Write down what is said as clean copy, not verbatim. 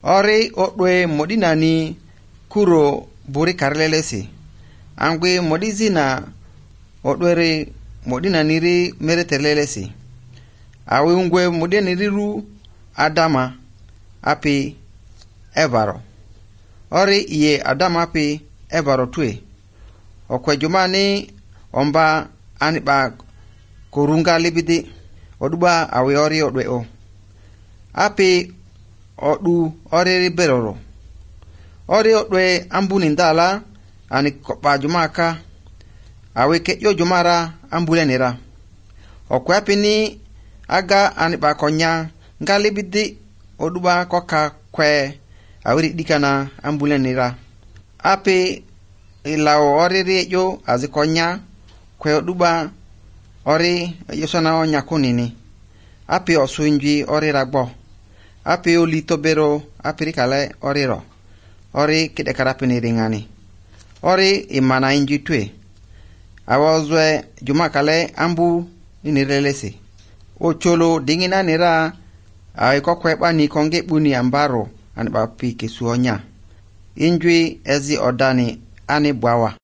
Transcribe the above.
Ori otwe modina ni kuro buri karlelesi. Angwe modizina otwere modina niri meretelelesi. Awe ungwe modina niriru Adama api Evaro. Ori iye Adama api Evaro tue. Okwe jumani omba aniba kurunga libidi. Oduba awe ori otwe o. Api odu ori beroro. Ori otwe ambuni ndala ani kopa jumaka. Awe ke yo jumara ambule nira. Okwe api ni aga aniba konya ngalibidi oduba koka kwe awiri dikana ambule nira. Api ilao ori rejo azikonya kwe oduba ori yosana onya kunini. Api osuinji ori ragbo. Api oli tobero api rikale ori ro. Ori kidekarapi niringani. Ori imana inji tue. Awazwe jumakale ambu inirelesi. Ocholo dingina nira kokwepa ni konge buni ambaro aniba pi kisuonya. Injui ezi odani ani bwawa.